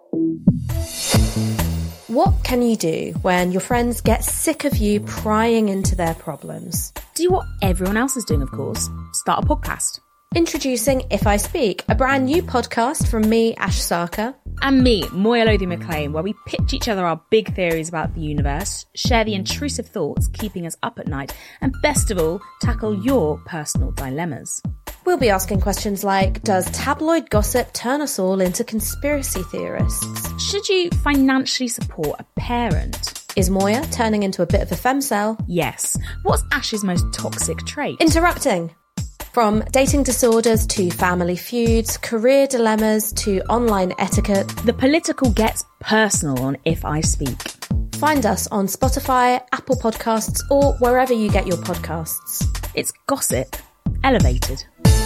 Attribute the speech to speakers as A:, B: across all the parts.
A: What can you do when your friends get sick of you prying into their problems?
B: Do what everyone else is doing, of course. Start a podcast.
A: Introducing If I Speak, a brand new podcast from me, Ash Sarkar.
B: And me, Moya Lothian-McLean, where we pitch each other our big theories about the universe, share the intrusive thoughts keeping us up at night, and best of all, tackle your personal dilemmas.
A: We'll be asking questions like, does tabloid gossip turn us all into conspiracy theorists?
B: Should you financially support a parent?
A: Is Moya turning into a bit of a femcel?
B: Yes. What's Ash's most toxic trait?
A: Interrupting. From dating disorders to family feuds, career dilemmas to online etiquette.
B: The political gets personal on If I Speak.
A: Find us on Spotify, Apple Podcasts, or wherever you get your podcasts.
B: It's gossip elevated.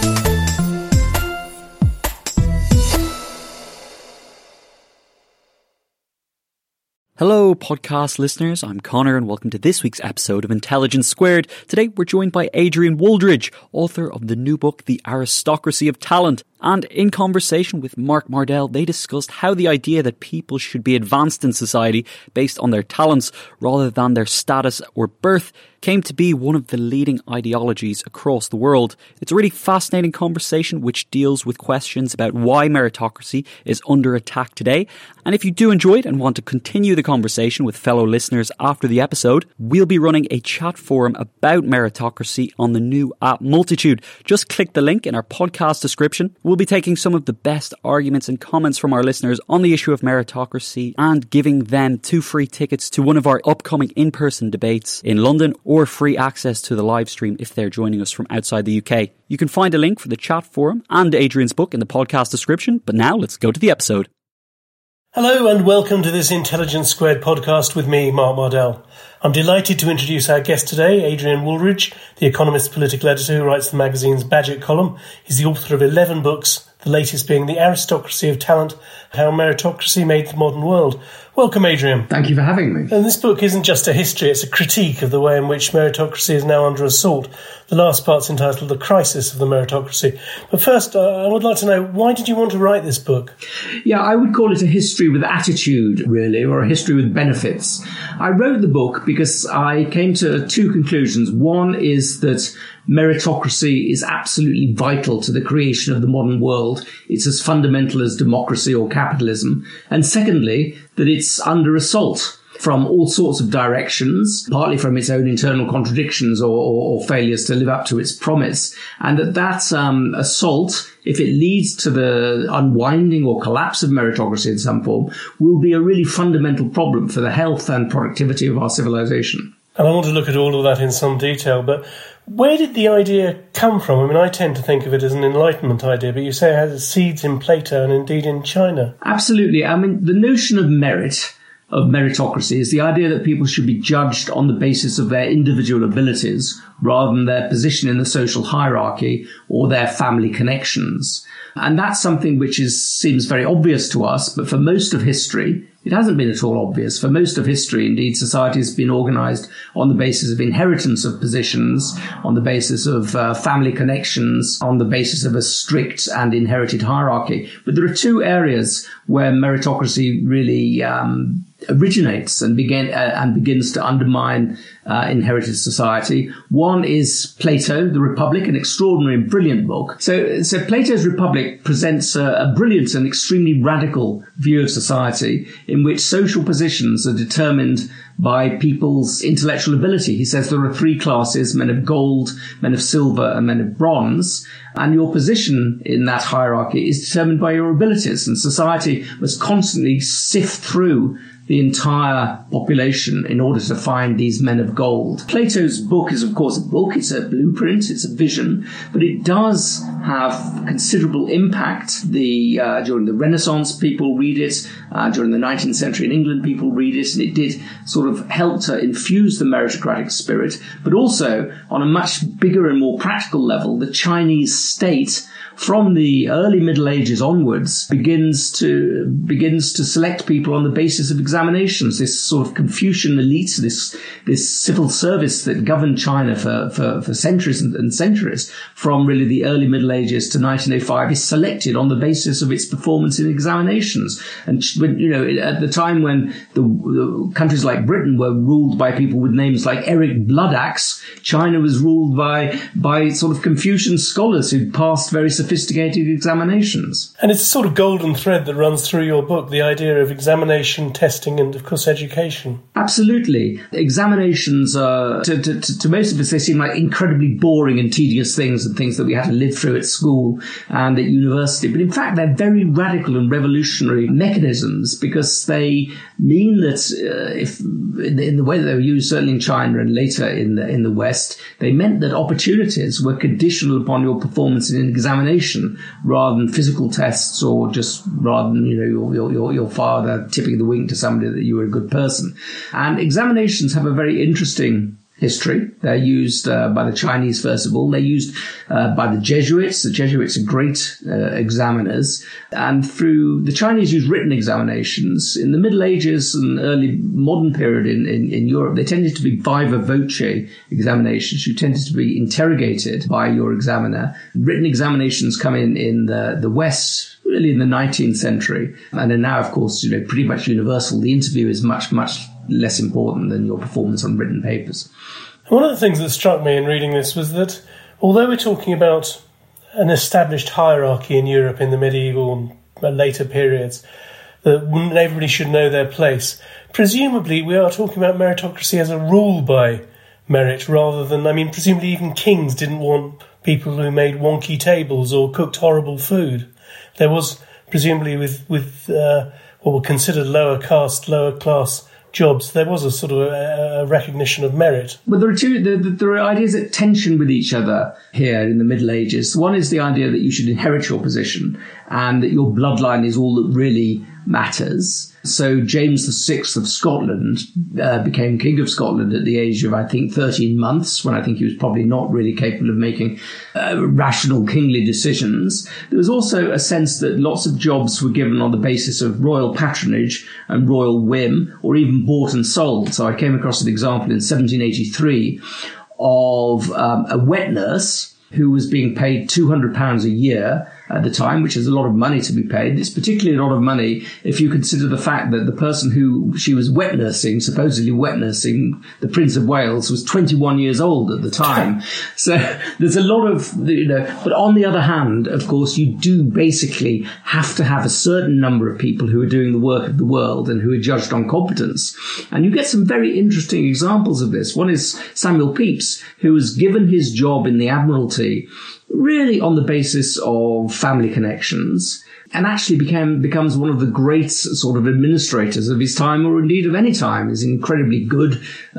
C: Hello, podcast listeners. I'm Connor, and welcome to this week's episode of Intelligence Squared. Today, we're joined by Adrian Wooldridge, author of the new book, The Aristocracy of Talent. And in conversation with Mark Mardell, they discussed how the idea that people should be advanced in society based on their talents rather than their status or birth came to be one of the leading ideologies across the world. It's a really fascinating conversation which deals with questions about why meritocracy is under attack today. And if you do enjoy it and want to continue the conversation with fellow listeners after the episode, we'll be running a chat forum about meritocracy on the new app Multitude. Just click the link in our podcast description. We'll be taking some of the best arguments and comments from our listeners on the issue of meritocracy and giving them 2 free tickets to one of our upcoming in-person debates in London, or free access to the live stream if they're joining us from outside the UK. You can find a link for the chat forum and Adrian's book in the podcast description, but now let's go to the episode.
D: Hello and welcome to this Intelligence Squared podcast with me, Mark Mardell. I'm delighted to introduce our guest today, Adrian Wooldridge, the Economist political editor who writes the magazine's Budget column. He's the author of 11 books, the latest being The Aristocracy of Talent, How Meritocracy Made the Modern World. Welcome, Adrian.
E: Thank you for having me.
D: And this book isn't just a history, it's a critique of the way in which meritocracy is now under assault. The last part's entitled The Crisis of the Meritocracy. But first, I would like to know, why did you want to write this book?
E: Yeah, I would call it a history with attitude, really, or a history with benefits. I wrote the book because I came to 2 conclusions. One is that meritocracy is absolutely vital to the creation of the modern world. It's as fundamental as democracy or capitalism. And secondly, that it's under assault from all sorts of directions, partly from its own internal contradictions or failures to live up to its promise. And that assault, if it leads to the unwinding or collapse of meritocracy in some form, will be a really fundamental problem for the health and productivity of our civilization.
D: And I want to look at all of that in some detail, but where did the idea come from? I mean, I tend to think of it as an Enlightenment idea, but you say it had its seeds in Plato and indeed in China.
E: Absolutely. I mean, the notion of meritocracy is the idea that people should be judged on the basis of their individual abilities rather than their position in the social hierarchy or their family connections. And that's something which seems very obvious to us, but for most of history, it hasn't been at all obvious. For most of history, indeed, society has been organised on the basis of inheritance of positions, on the basis of family connections, on the basis of a strict and inherited hierarchy. But there are 2 areas where meritocracy really originates and begins to undermine inherited society. One is Plato, The Republic, an extraordinary and brilliant book. So Plato's Republic presents a brilliant and extremely radical view of society in which social positions are determined by people's intellectual ability. He says there are 3 classes, men of gold, men of silver, and men of bronze. And your position in that hierarchy is determined by your abilities. And society must constantly sift through the entire population in order to find these men of gold. Plato's book is, of course, a book. It's a blueprint. It's a vision. But it does have considerable impact. During the Renaissance, people read it. During the 19th century in England, people read it. And it did sort of help to infuse the meritocratic spirit. But also, on a much bigger and more practical level, the Chinese state from the early Middle Ages onwards, begins to select people on the basis of examinations. This sort of Confucian elite, this civil service that governed China for centuries and centuries, from really the early Middle Ages to 1905, is selected on the basis of its performance in examinations. And at the time when the countries like Britain were ruled by people with names like Eric Bloodaxe, China was ruled by sort of Confucian scholars who'd passed very sophisticated examinations.
D: And it's a sort of golden thread that runs through your book, the idea of examination, testing, and of course education.
E: Absolutely. Examinations are, to most of us, they seem like incredibly boring and tedious things, and things that we had to live through at school and at university. But in fact, they're very radical and revolutionary mechanisms, because they mean that if in the way that they were used, certainly in China and later in the West, they meant that opportunities were conditional upon your performance in an examination rather than physical tests, or just rather than your father tipping the wink to somebody that you were a good person. And examinations have a very interesting history. They're used by the Chinese, first of all. They're used by the Jesuits. The Jesuits are great examiners. And through the Chinese use written examinations. In the Middle Ages and early modern period in Europe, they tended to be viva voce examinations. You tended to be interrogated by your examiner. Written examinations come in the West, really in the 19th century, and are now, of course, pretty much universal. The interview is much, much less important than your performance on written papers.
D: One of the things that struck me in reading this was that although we're talking about an established hierarchy in Europe in the medieval and later periods, that everybody should know their place, presumably we are talking about meritocracy as a rule by merit rather than, presumably even kings didn't want people who made wonky tables or cooked horrible food. There was, presumably with what were considered lower class jobs, there was a sort of a recognition of merit.
E: But there are ideas at tension with each other here in the Middle Ages. One is the idea that you should inherit your position and that your bloodline is all that really matters. So James VI of Scotland became King of Scotland at the age of, I think, 13 months, when I think he was probably not really capable of making rational kingly decisions. There was also a sense that lots of jobs were given on the basis of royal patronage and royal whim, or even bought and sold. So I came across an example in 1783 of a wet nurse who was being paid £200 a year at the time, which is a lot of money to be paid. It's particularly a lot of money if you consider the fact that the person who she was supposedly wet nursing, the Prince of Wales, was 21 years old at the time. So there's a lot of, but on the other hand, of course, you do basically have to have a certain number of people who are doing the work of the world and who are judged on competence. And you get some very interesting examples of this. One is Samuel Pepys, who was given his job in the Admiralty really on the basis of family connections, and actually becomes one of the great sort of administrators of his time, or indeed of any time. He's incredibly good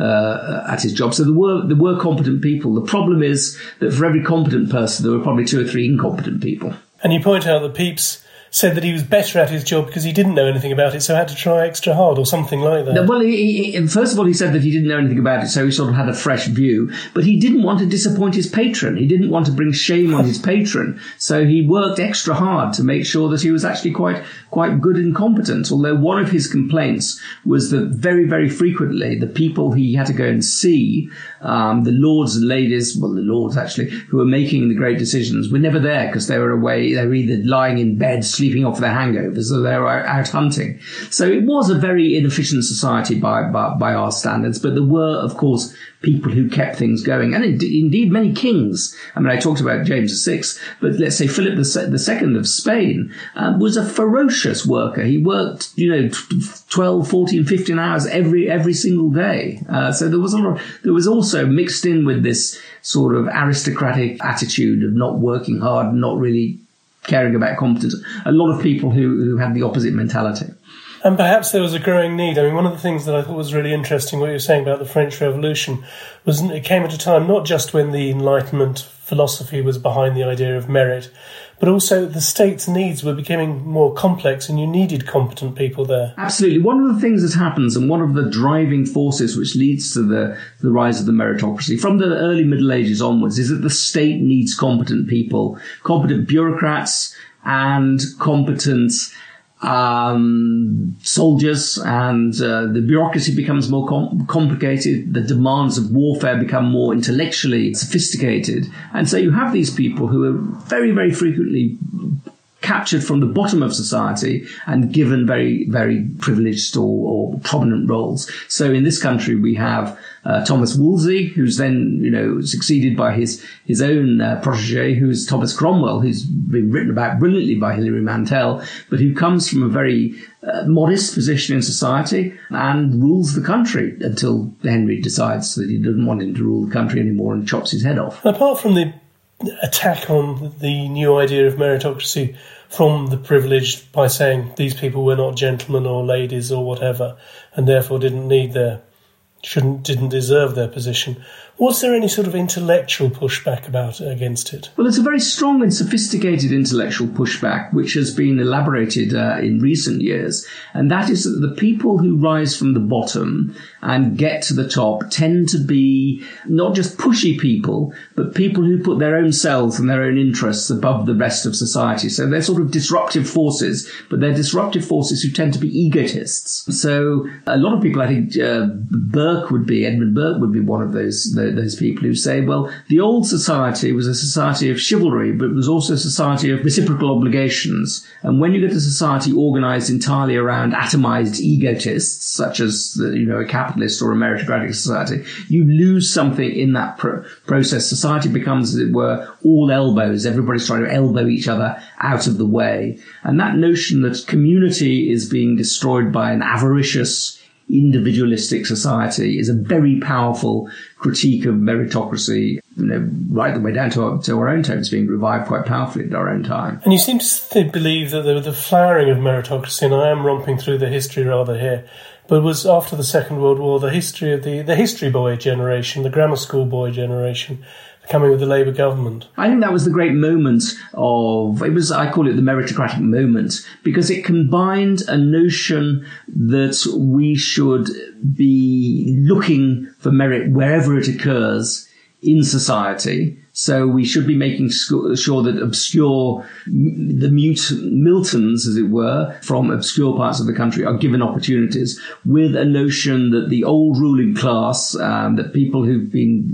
E: at his job. So there were competent people. The problem is that for every competent person, there were probably 2 or 3 incompetent people.
D: And you point out that Pepys said that he was better at his job because he didn't know anything about it, so had to try extra hard or something like that.
E: Well, first of all, he said that he didn't know anything about it, so he sort of had a fresh view. But he didn't want to disappoint his patron. He didn't want to bring shame on his patron. So he worked extra hard to make sure that he was actually quite good and competent. Although one of his complaints was that very, very frequently the people he had to go and see, the lords and ladies, the lords actually, who were making the great decisions, were never there because they were away. They were either lying in bed, sleeping off their hangovers, or they were out hunting. So it was a very inefficient society by our standards, but there were, of course, people who kept things going, and indeed many kings. I talked about James VI, but let's say Philip II of Spain was a ferocious worker. He worked, 12, 14, 15 hours every single day. So there was also mixed in with this sort of aristocratic attitude of not working hard, not really caring about competence, a lot of people who had the opposite mentality.
D: And perhaps there was a growing need. One of the things that I thought was really interesting, what you were saying about the French Revolution, was it came at a time not just when the Enlightenment philosophy was behind the idea of merit, but also the state's needs were becoming more complex and you needed competent people there.
E: Absolutely. One of the things that happens, and one of the driving forces which leads to the rise of the meritocracy from the early Middle Ages onwards, is that the state needs competent people, competent bureaucrats and competent soldiers, and the bureaucracy becomes more complicated. The demands of warfare become more intellectually sophisticated. And so you have these people who are very, very frequently captured from the bottom of society and given very, very privileged or prominent roles. So in this country, we have Thomas Wolsey, who's then, succeeded by his own protege, who's Thomas Cromwell, who's been written about brilliantly by Hilary Mantel, but who comes from a very modest position in society and rules the country until Henry decides that he doesn't want him to rule the country anymore and chops his head off.
D: Apart from the attack on the new idea of meritocracy from the privileged by saying these people were not gentlemen or ladies or whatever, and therefore didn't deserve their position, was there any sort of intellectual pushback against it?
E: Well, there's a very strong and sophisticated intellectual pushback which has been elaborated in recent years, and that is that the people who rise from the bottom and get to the top tend to be not just pushy people, but people who put their own selves and their own interests above the rest of society. So they're sort of disruptive forces, but they're disruptive forces who tend to be egotists. So a lot of people, I think Edmund Burke would be one of those people who say, well, the old society was a society of chivalry, but it was also a society of reciprocal obligations. And when you get a society organized entirely around atomized egotists, such as a capitalist or a meritocratic society, you lose something in that process. Society becomes, as it were, all elbows. Everybody's trying to elbow each other out of the way. And that notion that community is being destroyed by an avaricious, individualistic society is a very powerful critique of meritocracy, right the way down to our own time. It's being revived quite powerfully at our own time.
D: And you seem to believe that the flowering of meritocracy, and I am romping through the history rather here, but it was after the Second World War, the history of the history boy generation, the grammar school boy generation, coming with the Labour government.
E: I think that was the great moment I call it the meritocratic moment, because it combined a notion that we should be looking for merit wherever it occurs in society. So we should be making sure that the Miltons, as it were, from obscure parts of the country are given opportunities, with a notion that the old ruling class, that people who've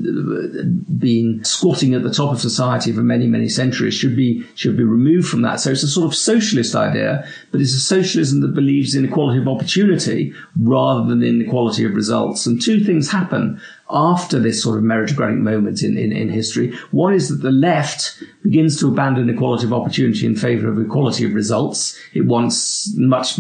E: been squatting at the top of society for many, many centuries should be removed from that. So it's a sort of socialist idea, but it's a socialism that believes in equality of opportunity rather than in equality of results. And two things happen after this sort of meritocratic moment in history. One is that the left begins to abandon equality of opportunity in favour of equality of results. It wants much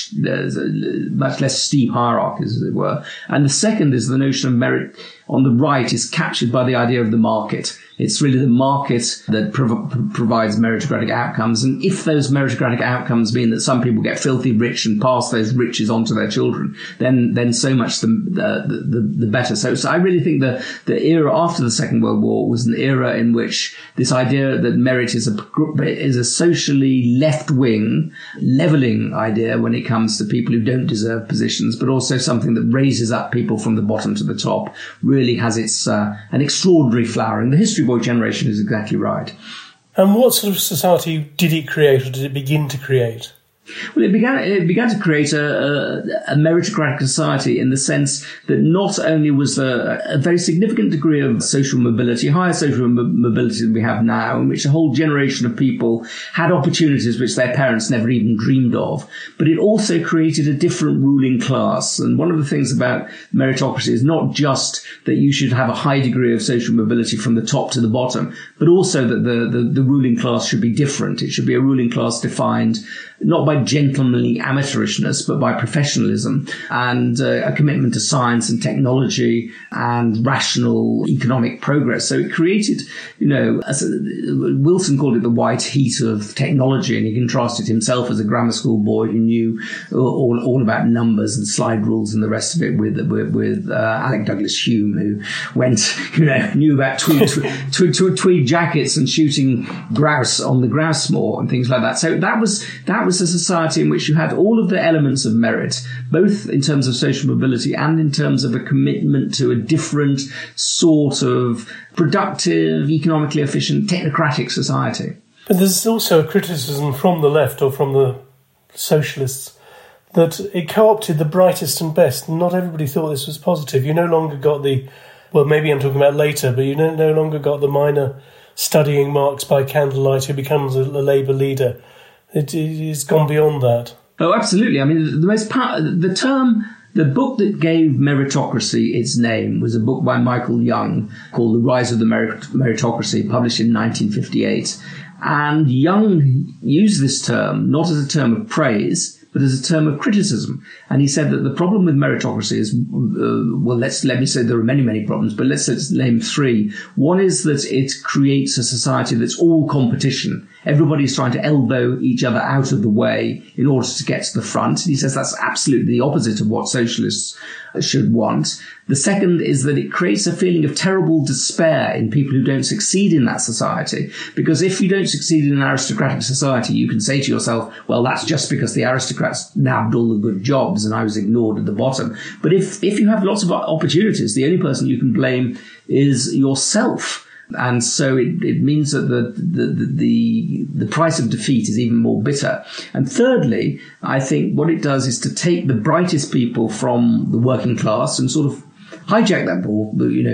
E: less steep hierarchies, as it were. And the second is the notion of merit on the right is captured by the idea of the market. It's really the market that provides meritocratic outcomes. And if those meritocratic outcomes mean that some people get filthy rich and pass those riches on to their children, then so much the better. So I really think the era after the Second World War was an era in which this idea that merit is a socially left-wing, levelling idea when it comes to people who don't deserve positions, but also something that raises up people from the bottom to the top, really has its an extraordinary flowering. The history boy generation is exactly right.
D: And what sort of society did it create, or did it begin to create?
E: Well, it began to create a meritocratic society in the sense that not only was there a very significant degree of social mobility, higher social mobility than we have now, in which a whole generation of people had opportunities which their parents never even dreamed of, but it also created a different ruling class. And one of the things about meritocracy is not just that you should have a high degree of social mobility from the top to the bottom, but also that the ruling class should be different. It should be a ruling class defined not by by gentlemanly amateurishness, but by professionalism and a commitment to science and technology and rational economic progress. So it created, Wilson called it the white heat of technology, and he contrasted himself as a grammar school boy who knew all about numbers and slide rules and the rest of it with Alec Douglas Hume, who went, knew about tweed jackets and shooting grouse on the grouse moor and things like that. So that was a society in which you had all of the elements of merit, both in terms of social mobility and in terms of a commitment to a different sort of productive, economically efficient, technocratic society.
D: But there's also a criticism from the left or from the socialists that it co-opted the brightest and best. Not everybody thought this was positive. You no longer got maybe I'm talking about later, but you no longer got the miner studying Marx by candlelight who becomes a Labour leader. It's gone beyond that.
E: Oh, absolutely. I mean, the book that gave meritocracy its name was a book by Michael Young called The Rise of the Meritocracy, published in 1958. And Young used this term not as a term of praise, but as a term of criticism. And he said that the problem with meritocracy is, let me say there are many, many problems, but let's name three. One is that it creates a society that's all competition. Everybody's trying to elbow each other out of the way in order to get to the front. And he says that's absolutely the opposite of what socialists should want. The second is that it creates a feeling of terrible despair in people who don't succeed in that society. Because if you don't succeed in an aristocratic society, you can say to yourself, well, that's just because the aristocrats nabbed all the good jobs and I was ignored at the bottom. But if you have lots of opportunities, the only person you can blame is yourself. And so it means that the price of defeat is even more bitter. And thirdly, I think what it does is to take the brightest people from the working class and sort of hijack them, or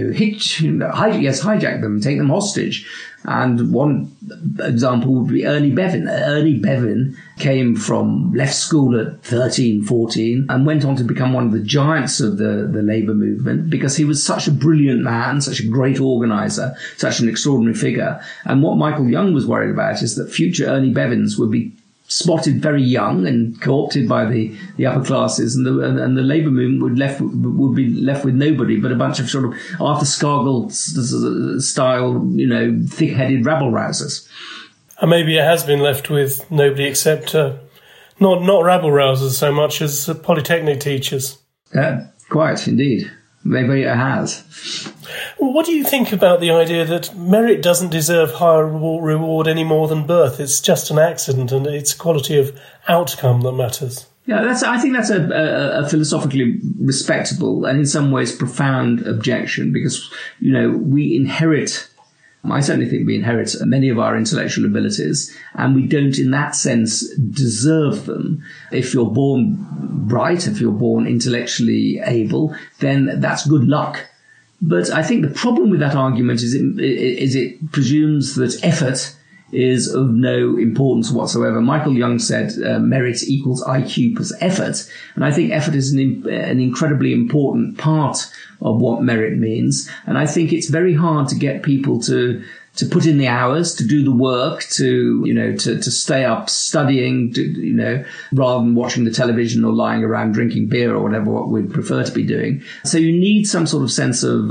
E: hijack them, take them hostage. And one example would be Ernie Bevin. Ernie Bevin came from left school at 13, 14 and went on to become one of the giants of the Labour movement because he was such a brilliant man, such a great organiser, such an extraordinary figure. And what Michael Young was worried about is that future Ernie Bevins would be spotted very young and co-opted by the upper classes, and the Labour movement would be left with nobody but a bunch of sort of Arthur Scargill style, thick-headed rabble-rousers.
D: And maybe it has been left with nobody except not rabble-rousers so much as Polytechnic teachers.
E: Quite, indeed. Maybe it has.
D: Well, what do you think about the idea that merit doesn't deserve higher reward any more than birth? It's just an accident and it's quality of outcome that matters.
E: Yeah, I think that's a philosophically respectable and in some ways profound objection because, we inherit, I certainly think we inherit many of our intellectual abilities and we don't in that sense deserve them. If you're born bright, if you're born intellectually able, then that's good luck. But I think the problem with that argument is it presumes that effort is of no importance whatsoever. Michael Young said merit equals IQ plus effort. And I think effort is an incredibly important part of what merit means. And I think it's very hard to get people to put in the hours, to do the work, to stay up studying, rather than watching the television or lying around drinking beer or whatever what we'd prefer to be doing. So you need some sort of sense of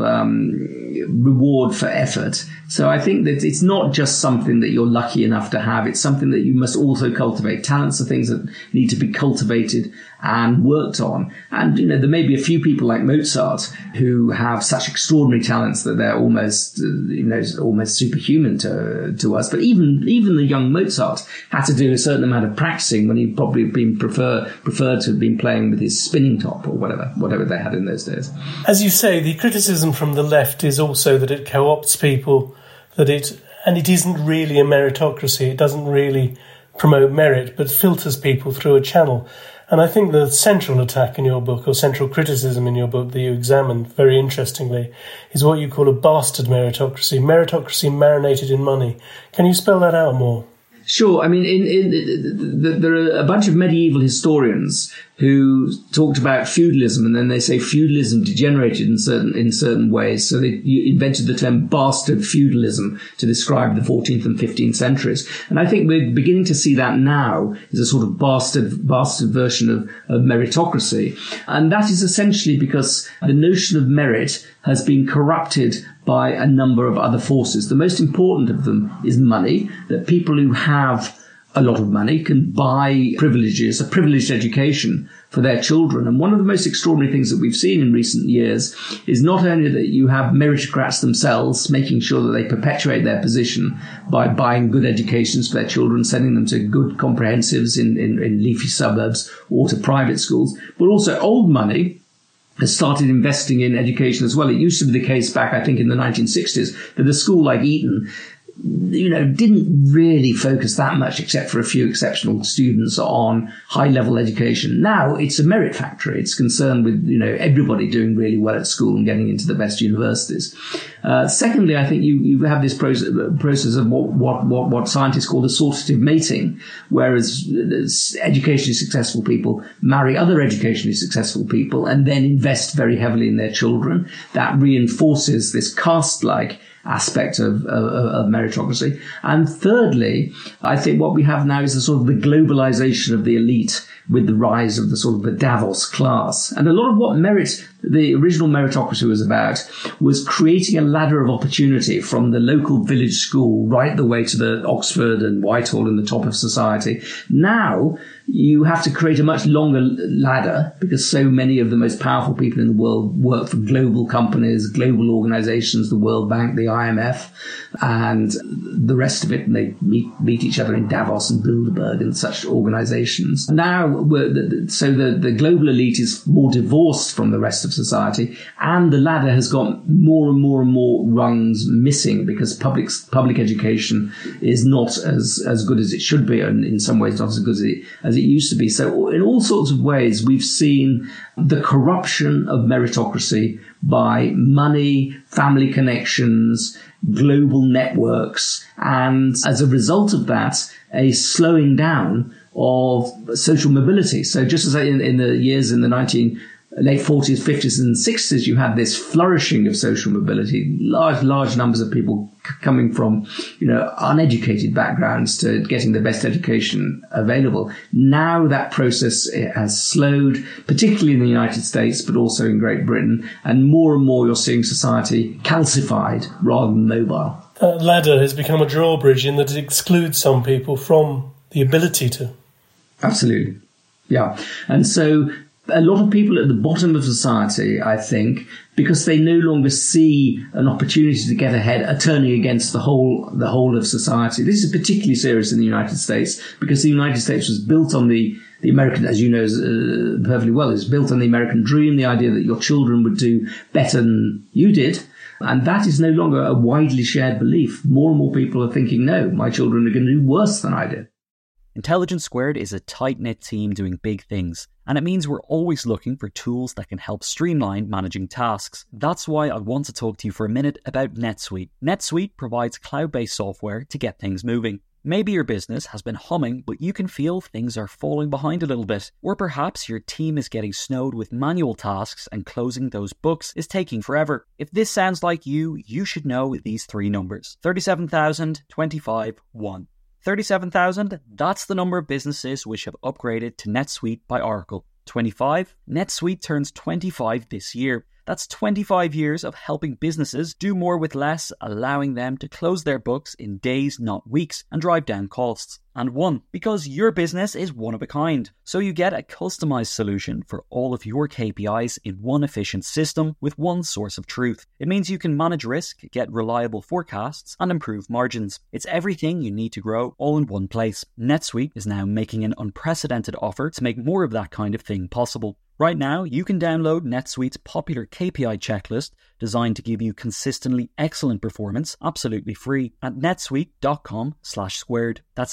E: reward for effort. So I think that it's not just something that you're lucky enough to have. It's something that you must also cultivate. Talents are things that need to be cultivated and worked on. And, there may be a few people like Mozart who have such extraordinary talents that they're almost superhuman to us. But even the young Mozart had to do a certain amount of practicing when he'd probably been preferred to have been playing with his spinning top or whatever they had in those days.
D: As you say, the criticism from the left is also that it co-opts people, and it isn't really a meritocracy. It doesn't really promote merit, but filters people through a channel. And I think the central attack in your book, or central criticism in your book that you examine very interestingly, is what you call a bastard meritocracy marinated in money. Can you spell that out more?
E: Sure. I mean, there are a bunch of medieval historians who talked about feudalism, and then they say feudalism degenerated in certain ways. So they invented the term bastard feudalism to describe the 14th and 15th centuries. And I think we're beginning to see that now as a sort of bastard version of meritocracy. And that is essentially because the notion of merit has been corrupted by a number of other forces. The most important of them is money, that people who have a lot of money can buy privileges, a privileged education for their children. And one of the most extraordinary things that we've seen in recent years is not only that you have meritocrats themselves making sure that they perpetuate their position by buying good educations for their children, sending them to good comprehensives in leafy suburbs or to private schools, but also old money has started investing in education as well. It used to be the case back, I think, in the 1960s that a school like Eton didn't really focus that much, except for a few exceptional students, on high-level education. Now it's a merit factory. It's concerned with, everybody doing really well at school and getting into the best universities. Secondly, I think you have this process of what scientists call assortative mating, whereas educationally successful people marry other educationally successful people and then invest very heavily in their children. That reinforces this caste-like aspect of meritocracy. And thirdly, I think what we have now is a sort of the globalization of the elite with the rise of the sort of the Davos class. And a lot of what the original meritocracy was about was creating a ladder of opportunity from the local village school right the way to the Oxford and Whitehall and the top of society. Now you have to create a much longer ladder because so many of the most powerful people in the world work for global companies, global organizations, the World Bank, the IMF, and the rest of it. And they meet each other in Davos and Bilderberg and such organizations. Now, so the global elite is more divorced from the rest of society, and the ladder has got more and more and more rungs missing because public education is not as good as it should be, and in some ways not as good as it used to be. So in all sorts of ways, we've seen the corruption of meritocracy by money, family connections, global networks, and as a result of that, a slowing down of social mobility. So just as in the years in the late 40s, 50s and 60s, you had this flourishing of social mobility, large numbers of people coming from, uneducated backgrounds to getting the best education available. Now that process has slowed, particularly in the United States, but also in Great Britain. And more you're seeing society calcified rather than mobile.
D: That ladder has become a drawbridge in that it excludes some people from the ability to.
E: Absolutely. Yeah. And so a lot of people at the bottom of society, I think, because they no longer see an opportunity to get ahead, are turning against the whole of society. This is particularly serious in the United States because the United States was built on the American, as you know perfectly well, is built on the American dream, the idea that your children would do better than you did. And that is no longer a widely shared belief. More and more people are thinking, no, my children are going to do worse than I did.
C: Intelligence Squared is a tight-knit team doing big things, and it means we're always looking for tools that can help streamline managing tasks. That's why I want to talk to you for a minute about NetSuite. NetSuite provides cloud-based software to get things moving. Maybe your business has been humming, but you can feel things are falling behind a little bit. Or perhaps your team is getting snowed with manual tasks and closing those books is taking forever. If this sounds like you should know these three numbers. 37,000, 25, 1. 37,000, that's the number of businesses which have upgraded to NetSuite by Oracle. 25, NetSuite turns 25 this year. That's 25 years of helping businesses do more with less, allowing them to close their books in days, not weeks, and drive down costs. And 1, because your business is one of a kind. So you get a customized solution for all of your KPIs in one efficient system with one source of truth. It means you can manage risk, get reliable forecasts, and improve margins. It's everything you need to grow all in one place. NetSuite is now making an unprecedented offer to make more of that kind of thing possible. Right now, you can download NetSuite's popular KPI checklist designed to give you consistently excellent performance absolutely free at netsuite.com/squared. That's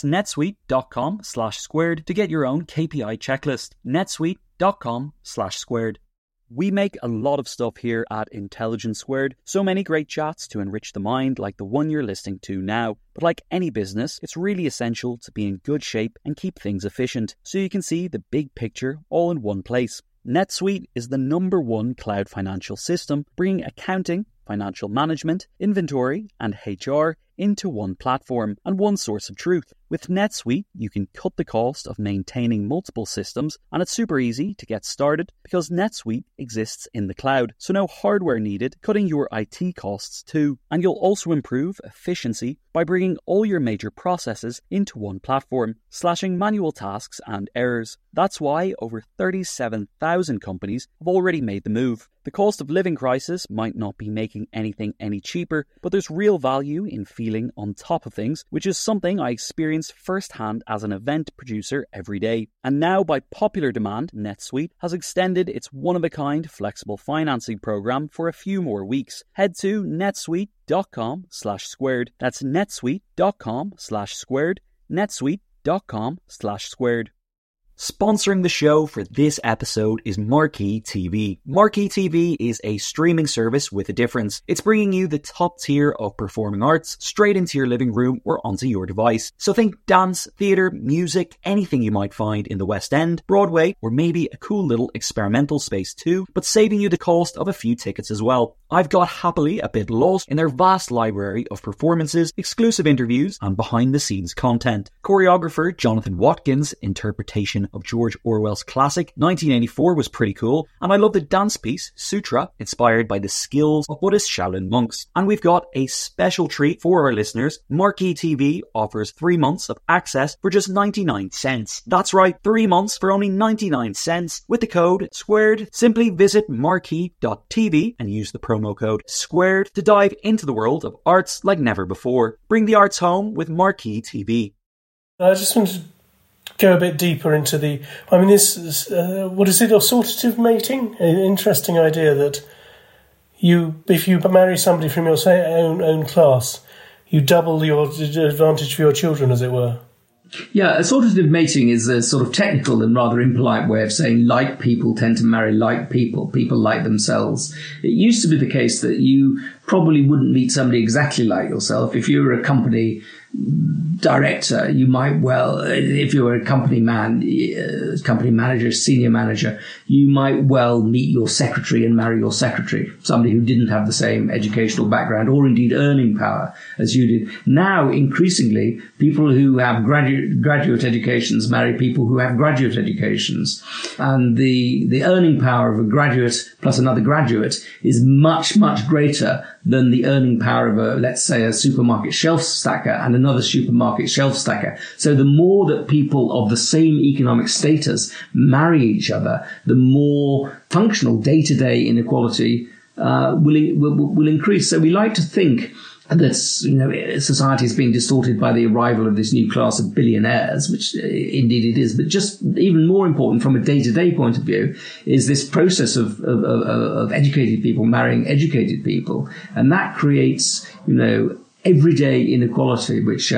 C: netsuite.com/squared to get your own KPI checklist. netsuite.com/squared. We make a lot of stuff here at Intelligence Squared, so many great chats to enrich the mind like the one you're listening to now. But like any business, it's really essential to be in good shape and keep things efficient, so you can see the big picture all in one place. NetSuite is the #1 cloud financial system, bringing accounting, financial management, inventory, and HR into one platform and one source of truth. With NetSuite, you can cut the cost of maintaining multiple systems, and it's super easy to get started because NetSuite exists in the cloud, so no hardware needed, cutting your IT costs too. And you'll also improve efficiency by bringing all your major processes into one platform, slashing manual tasks and errors. That's why over 37,000 companies have already made the move. The cost of living crisis might not be making anything any cheaper, but there's real value in feeling on top of things, which is something I experience firsthand as an event producer every day. And now, by popular demand, NetSuite has extended its one-of-a-kind flexible financing program for a few more weeks. Head to netsuite.com/squared. That's netsuite.com/squared. netsuite.com/squared. Sponsoring the show for this episode is Marquee TV. Marquee TV is a streaming service with a difference. It's bringing you the top tier of performing arts straight into your living room or onto your device. So think dance, theatre, music, anything you might find in the West End, Broadway, or maybe a cool little experimental space too, but saving you the cost of a few tickets as well. I've got happily a bit lost in their vast library of performances, exclusive interviews, and behind-the-scenes content. Choreographer Jonathan Watkins' interpretation of George Orwell's classic 1984 was pretty cool, and I love the dance piece Sutra, inspired by the skills of Buddhist Shaolin monks. And we've got a special treat for our listeners. Marquee TV offers 3 months of access for just 99 cents. That's right, 3 months for only 99 cents with the code SQUARED. Simply visit marquee.tv and use the promo code SQUARED to dive into the world of arts like never before. Bring the arts home with Marquee TV.
D: I just wanted to go a bit deeper into this is, what is it, assortative mating? An interesting idea that if you marry somebody from your own class, you double your advantage for your children, as it were.
E: Yeah, assortative mating is a sort of technical and rather impolite way of saying like people tend to marry like people like themselves. It used to be the case that you probably wouldn't meet somebody exactly like yourself. If you were a company director, you might well, if you were a company manager, senior manager, you might well meet your secretary and marry your secretary, somebody who didn't have the same educational background or indeed earning power as you did. Now, increasingly, people who have graduate educations marry people who have graduate educations. And the earning power of a graduate plus another graduate is much, much greater than the earning power of let's say, a supermarket shelf stacker and another supermarket shelf stacker. So the more that people of the same economic status marry each other, the more functional day-to-day inequality will increase. So we like to think that society is being distorted by the arrival of this new class of billionaires, which indeed it is. But just even more important from a day-to-day point of view is this process of educated people marrying educated people, and that creates everyday inequality, which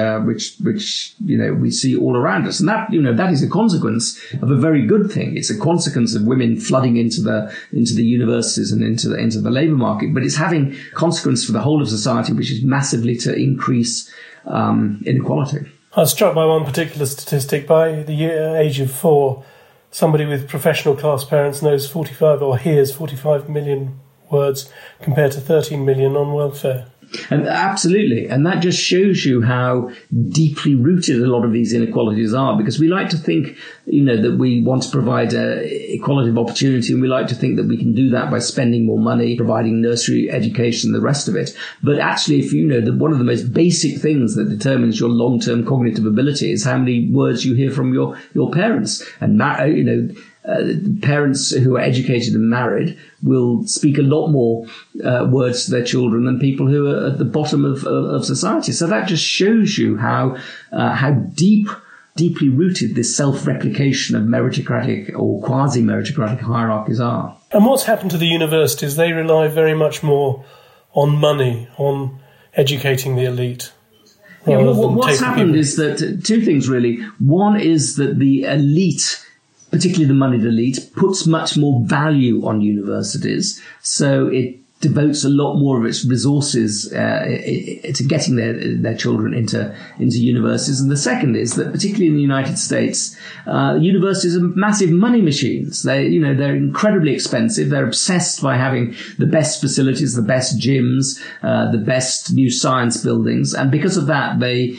E: we see all around us, and that is a consequence of a very good thing. It's a consequence of women flooding into the universities and into the labour market, but it's having consequence for the whole of society, which is massively to increase inequality.
D: I was struck by one particular statistic. By the age of 4, somebody with professional class parents knows 45 or hears 45 million words compared to 13 million on welfare.
E: And absolutely. And that just shows you how deeply rooted a lot of these inequalities are, because we like to think, that we want to provide equality of opportunity, and we like to think that we can do that by spending more money, providing nursery education, the rest of it. But actually, if you know that one of the most basic things that determines your long-term cognitive ability is how many words you hear from your parents. And that, parents who are educated and married will speak a lot more words to their children than people who are at the bottom of society. So that just shows you how deeply rooted this self-replication of meritocratic or quasi-meritocratic hierarchies are.
D: And what's happened to the universities? They rely very much more on money, on educating the elite.
E: Yeah, well, what's happened is that two things really. One is that the elite particularly the moneyed elite, puts much more value on universities. So it devotes a lot more of its resources to getting their children into universities. And the second is that, particularly in the United States, universities are massive money machines. They're incredibly expensive. They're obsessed by having the best facilities, the best gyms, the best new science buildings. And because of that,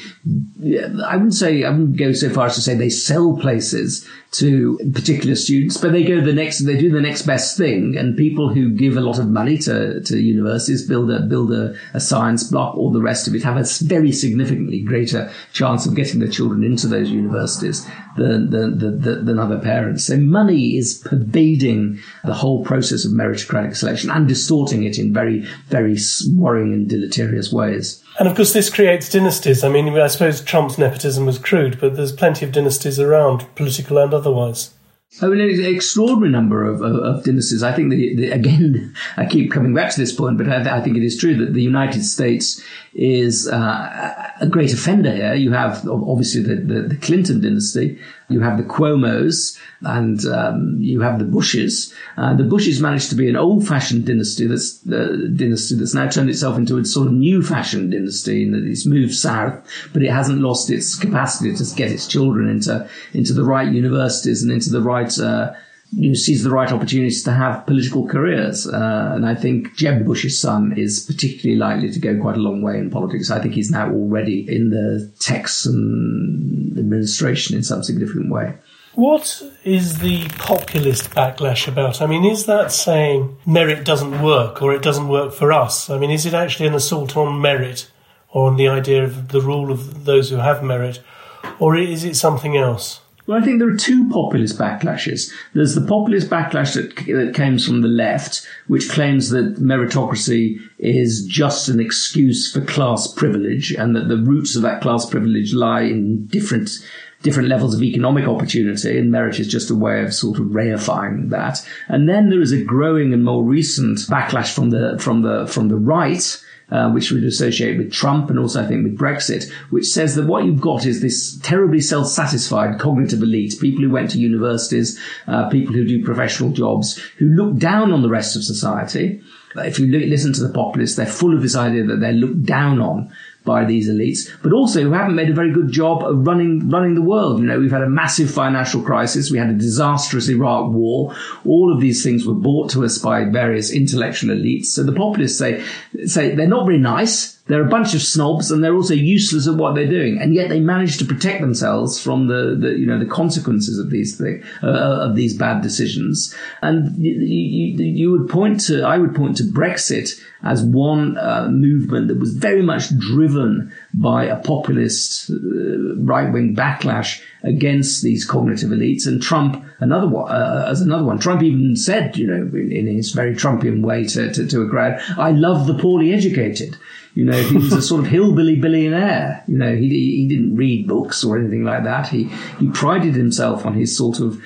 E: I wouldn't go so far as to say they sell places to particular students, but they do the next best thing. And people who give a lot of money to universities, build a science block, all the rest of it, have a very significantly greater chance of getting their children into those universities than other parents. So money is pervading the whole process of meritocratic selection and distorting it in very, very worrying and deleterious ways.
D: And of course, this creates dynasties. I mean, I suppose Trump's nepotism was crude, but there's plenty of dynasties around, political and otherwise.
E: I mean, an extraordinary number of dynasties. I think again, I keep coming back to this point, but I think it is true that the United States is a great offender here. You have obviously the Clinton dynasty, you have the Cuomos, and you have the Bushes. The Bushes managed to be an old-fashioned dynasty that's now turned itself into a sort of new-fashioned dynasty, in that it's moved south, but it hasn't lost its capacity to get its children into the right universities and into the right seize the right opportunities to have political careers. And I think Jeb Bush's son is particularly likely to go quite a long way in politics. I think he's now already in the Texan administration in some significant way.
D: What is the populist backlash about? I mean, is that saying merit doesn't work, or it doesn't work for us? I mean, is it actually an assault on merit, or on the idea of the rule of those who have merit, or is it something else?
E: Well, I think there are two populist backlashes. There's the populist backlash that comes from the left, which claims that meritocracy is just an excuse for class privilege, and that the roots of that class privilege lie in different levels of economic opportunity, and merit is just a way of sort of reifying that. And then there is a growing and more recent backlash from the right, which we'd associate with Trump and also I think with Brexit, which says that what you've got is this terribly self-satisfied cognitive elite, people who went to universities, people who do professional jobs, who look down on the rest of society. If you listen to the populists, they're full of this idea that they're looked down on by these elites, but also who haven't made a very good job of running the world. You know, we've had a massive financial crisis. We had a disastrous Iraq war. All of these things were brought to us by various intellectual elites. So the populists say they're not very nice. They're a bunch of snobs, and they're also useless at what they're doing, and yet they manage to protect themselves from the consequences of these bad decisions. And I would point to Brexit as one movement that was very much driven by a populist right-wing backlash against these cognitive elites, and Trump another one. Trump even said, in his very Trumpian way to a crowd, "I love the poorly educated." He was a sort of hillbilly billionaire. He didn't read books or anything like that. He prided himself on his sort of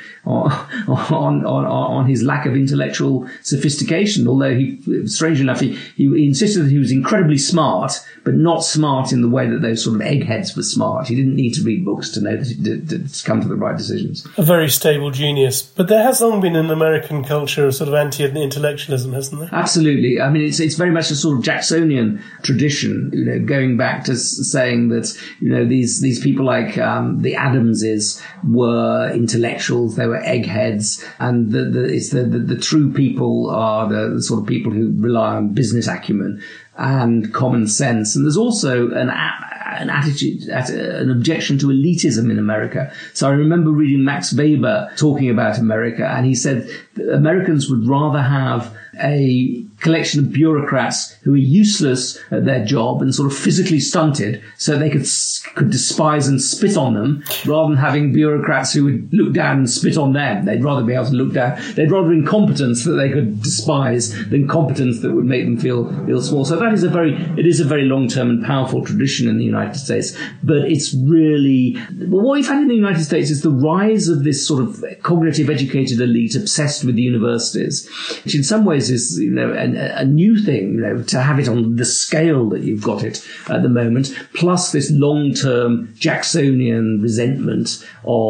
E: on his lack of intellectual sophistication. Although strange enough, he insisted that he was incredibly smart, but not smart in the way that those sort of eggheads were smart. He didn't need to read books to know to come to the right decisions.
D: A very stable genius. But there has long been in American culture a sort of anti-intellectualism, hasn't there?
E: Absolutely. I mean, it's very much a sort of Jacksonian tradition, going back to saying that, these people like the Adamses were intellectuals, they were eggheads, and the true people are the sort of people who rely on business acumen and common sense. And there's also an attitude, an objection to elitism in America. So I remember reading Max Weber talking about America, and he said that Americans would rather have a collection of bureaucrats who are useless at their job and sort of physically stunted so they could despise and spit on them, rather than having bureaucrats who would look down and spit on them. They'd rather be able to look down. They'd rather incompetence that they could despise than competence that would make them feel small. So it is a very long-term and powerful tradition in the United States. But it's really, what we've had in the United States is the rise of this sort of cognitive educated elite obsessed with the universities, which in some ways is, a new thing, to have it on the scale that you've got it at the moment, plus this long-term Jacksonian resentment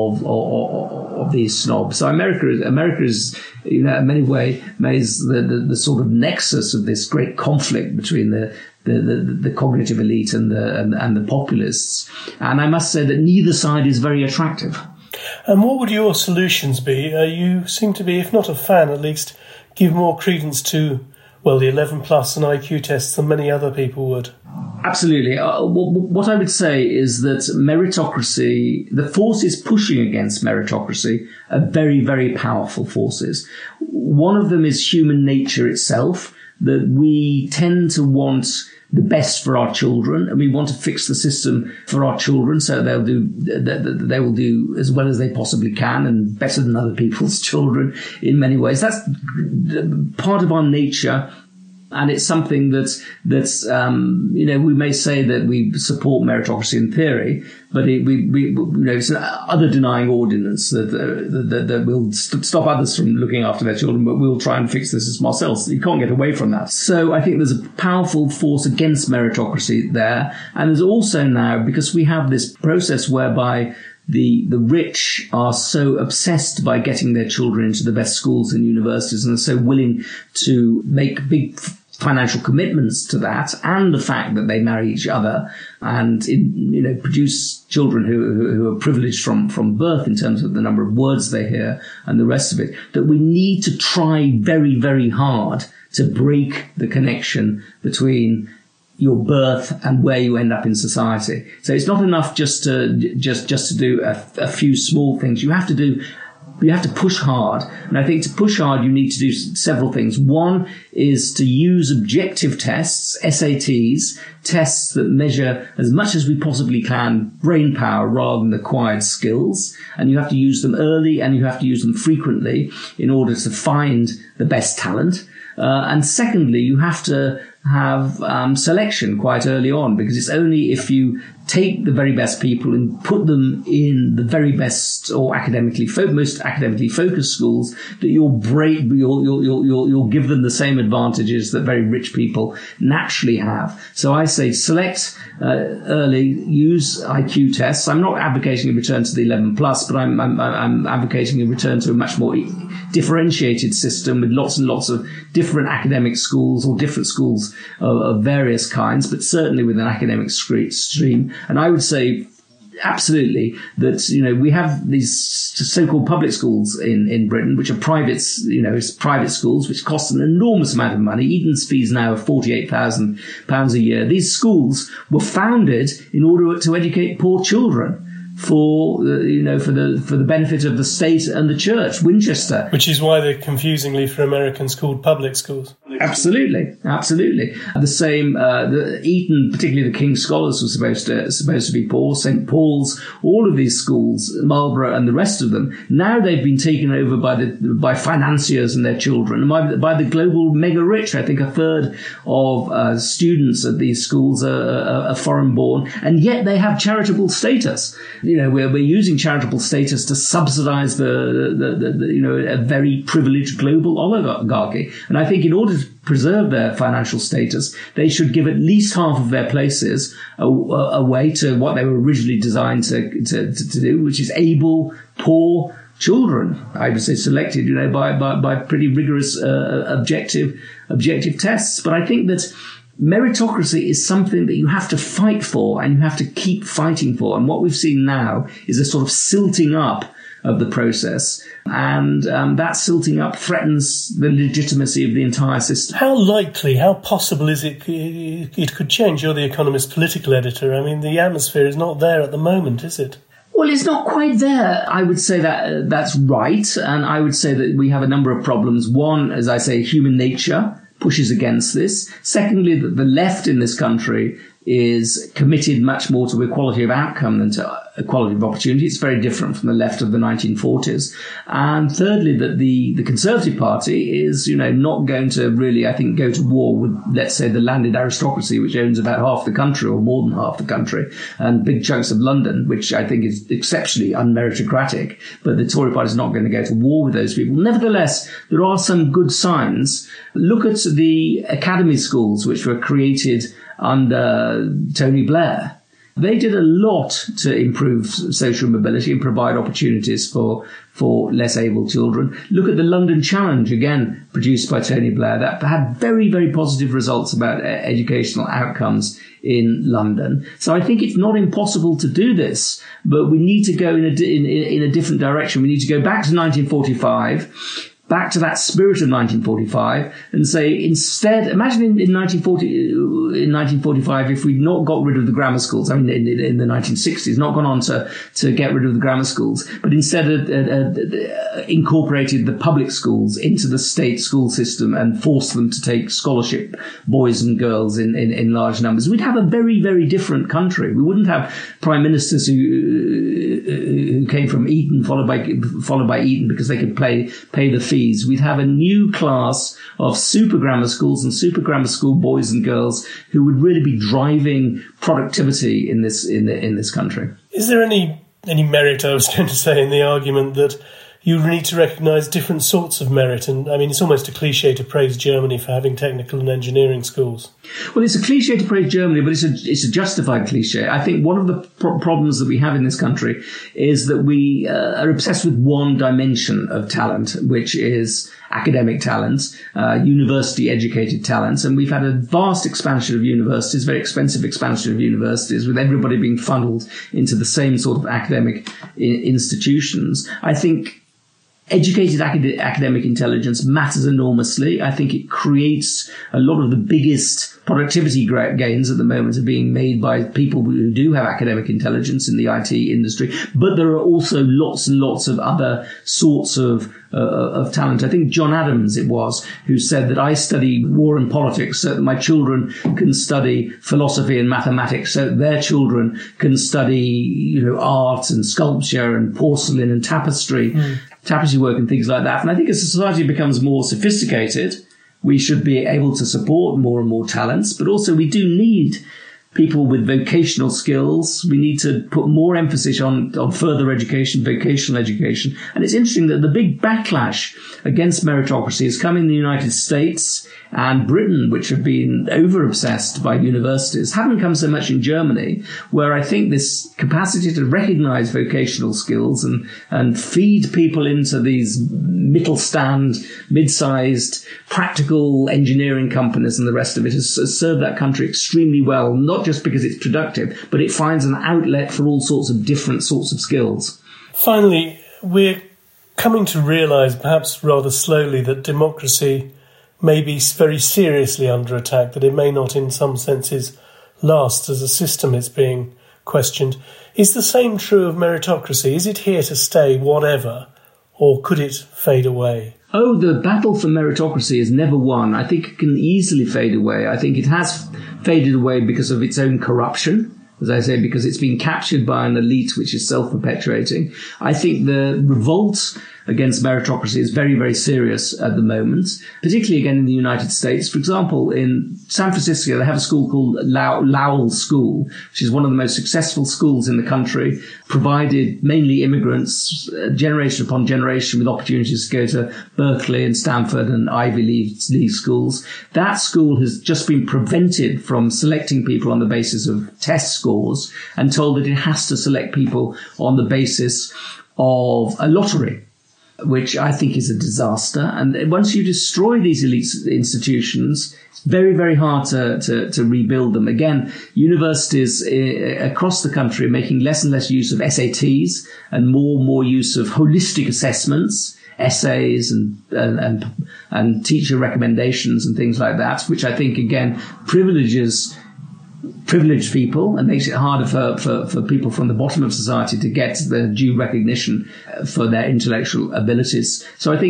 E: of these snobs. So America is, in many ways, the sort of nexus of this great conflict between the cognitive elite and the populists. And I must say that neither side is very attractive.
D: And what would your solutions be? You seem to be, if not a fan, at least give more credence to, the 11 plus and IQ tests than many other people would.
E: Absolutely. What I would say is that meritocracy, the forces pushing against meritocracy are very, very powerful forces. One of them is human nature itself, that we tend to want the best for our children, and we want to fix the system for our children so they will do as well as they possibly can and better than other people's children in many ways. That's part of our nature. And it's something that's we may say that we support meritocracy in theory, but it's an other denying ordinance that will stop others from looking after their children, but we'll try and fix the system ourselves. You can't get away from that. So I think there's a powerful force against meritocracy there. And there's also now, because we have this process whereby the rich are so obsessed by getting their children into the best schools and universities and are so willing to make big financial commitments to that, and the fact that they marry each other and produce children who are privileged from birth in terms of the number of words they hear and the rest of it, that we need to try very, very hard to break the connection between your birth and where you end up in society. So it's not enough just to do a few small things. You have to push hard. And I think to push hard, you need to do several things. One is to use objective tests, SATs, tests that measure as much as we possibly can brain power rather than acquired skills. And you have to use them early and you have to use them frequently in order to find the best talent. And secondly, you have to have selection quite early on, because it's only if you take the very best people and put them in the very best or most academically focused schools that you'll give them the same advantages that very rich people naturally have. So I say select early, use IQ tests. I'm not advocating a return to the 11 plus, but I'm advocating a return to a much more differentiated system with lots and lots of different academic schools or different schools of various kinds, but certainly with an academic stream. And I would say absolutely that, we have these so-called public schools in Britain, which are private schools, which cost an enormous amount of money. Eton's fees now are £48,000 a year. These schools were founded in order to educate poor children for the benefit of the state and the church. Winchester, which is why they're confusingly for Americans called public schools. Absolutely. The same, the Eton, particularly the King's Scholars, was supposed to be poor. St Paul's, all of these schools, Marlborough and the rest of them. Now they've been taken over by financiers and their children, and by the global mega rich. I think a third of students at these schools are foreign born, and yet they have charitable status. We're using charitable status to subsidize a very privileged global oligarchy. And I think in order to preserve their financial status, they should give at least half of their places away to what they were originally designed to do, which is able, poor children. I would say selected, by pretty rigorous objective tests. But I think that meritocracy is something that you have to fight for and you have to keep fighting for. And what we've seen now is a sort of silting up of the process. And that silting up threatens the legitimacy of the entire system. How possible is it could change? You're the Economist political editor. I mean, the atmosphere is not there at the moment, is it? Well, it's not quite there. I would say that that's right. And I would say that we have a number of problems. One, as I say, human nature pushes against this. Secondly, that the left in this country is committed much more to equality of outcome than to equality of opportunity. It's very different from the left of the 1940s. And thirdly, that the Conservative Party is, not going to really, I think, go to war with, let's say, the landed aristocracy, which owns about half the country or more than half the country, and big chunks of London, which I think is exceptionally unmeritocratic. But the Tory Party is not going to go to war with those people. Nevertheless, there are some good signs. Look at the academy schools, which were created under Tony Blair. They did a lot to improve social mobility and provide opportunities for less able children. Look at the London Challenge, again, produced by Tony Blair, that had very, very positive results about educational outcomes in London. So I think it's not impossible to do this, but we need to go in a different direction. We need to go back to 1945, back to that spirit of 1945, and say, instead, imagine in 1945, if we'd not got rid of the grammar schools, in the 1960s, not gone on to get rid of the grammar schools, but instead incorporated the public schools into the state school system and forced them to take scholarship boys and girls in large numbers, we'd have a very, very different country. We wouldn't have prime ministers who came from Eton, followed by Eton, because they could pay the fees. We'd have a new class of super grammar schools and super grammar school boys and girls who would really be driving productivity in this country.
D: Is there any merit, I was going to say, in the argument that you need to recognise different sorts of merit? And it's almost a cliche to praise Germany for having technical and engineering schools.
E: Well, it's a cliche to praise Germany, but it's a justified cliche. I think one of the problems that we have in this country is that we are obsessed with one dimension of talent, which is academic talents, university-educated talents. And we've had a vast expansion of universities, very expensive expansion of universities, with everybody being funneled into the same sort of academic institutions. I think educated academic intelligence matters enormously. I think it creates a lot of the biggest productivity gains at the moment are being made by people who do have academic intelligence in the IT industry. But there are also lots and lots of other sorts of talent. I think John Adams, it was, who said that I study war and politics so that my children can study philosophy and mathematics, so that their children can study, art and sculpture and porcelain and tapestry work and things like that. And I think as society becomes more sophisticated, we should be able to support more and more talents, but also we do need people with vocational skills. We need to put more emphasis on further education, vocational education. And it's interesting that the big backlash against meritocracy has come in the United States and Britain, which have been over-obsessed by universities. Haven't come so much in Germany, where I think this capacity to recognize vocational skills and feed people into these mid-sized, practical engineering companies and the rest of it has served that country extremely well, not just because it's productive, but it finds an outlet for all sorts of different sorts of skills.
D: Finally, we're coming to realise, perhaps rather slowly, that democracy may be very seriously under attack, that it may not in some senses last as a system. It's being questioned. Is the same true of meritocracy? Is it here to stay, whatever, or could it fade away?
E: Oh, the battle for meritocracy is never won. I think it can easily fade away. I think it has faded away because of its own corruption, as I say, because it's been captured by an elite which is self-perpetuating. I think the revolt against meritocracy is very, very serious at the moment, particularly again in the United States. For example, in San Francisco, they have a school called Lowell School, which is one of the most successful schools in the country, provided mainly immigrants, generation upon generation, with opportunities to go to Berkeley and Stanford and Ivy League schools. That school has just been prevented from selecting people on the basis of test scores and told that it has to select people on the basis of a lottery, which I think is a disaster. And once you destroy these elite institutions, it's very, very hard to rebuild them. Again, universities across the country are making less and less use of SATs and more use of holistic assessments, essays and teacher recommendations and things like that, which I think, again, privileged people and makes it harder for people from the bottom of society to get the due recognition for their intellectual abilities. So I think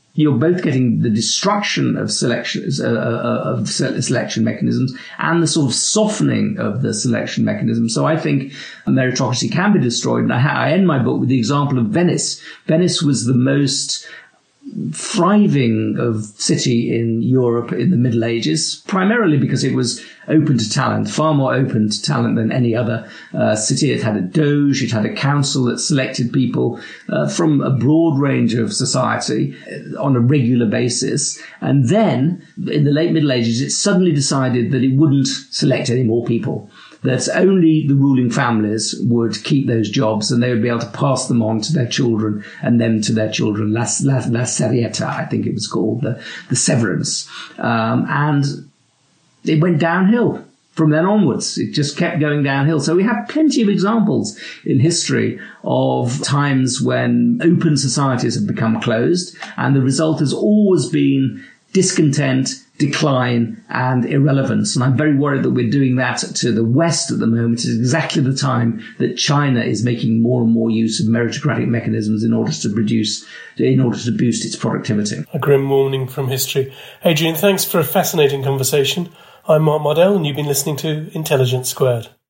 E: you're both getting the destruction of selection mechanisms and the sort of softening of the selection mechanism. So I think meritocracy can be destroyed. And I end my book with the example of Venice. Venice was the most thriving of city in Europe in the Middle Ages, primarily because it was open to talent, far more open to talent than any other city. It had a doge, it had a council that selected people from a broad range of society on a regular basis. And then, in the late Middle Ages, it suddenly decided that it wouldn't select any more people, that only the ruling families would keep those jobs and they would be able to pass them on to their children and them to their children. La Serieta, I think it was called, the severance. And it went downhill from then onwards. It just kept going downhill. So we have plenty of examples in history of times when open societies have become closed, and the result has always been discontent, decline, and irrelevance. And I'm very worried that we're doing that to the West at the moment. It's exactly the time that China is making more and more use of meritocratic mechanisms in order to boost its productivity.
D: A grim warning from history. Adrian, thanks for a fascinating conversation. I'm Mark Mardell, and you've been listening to Intelligence Squared.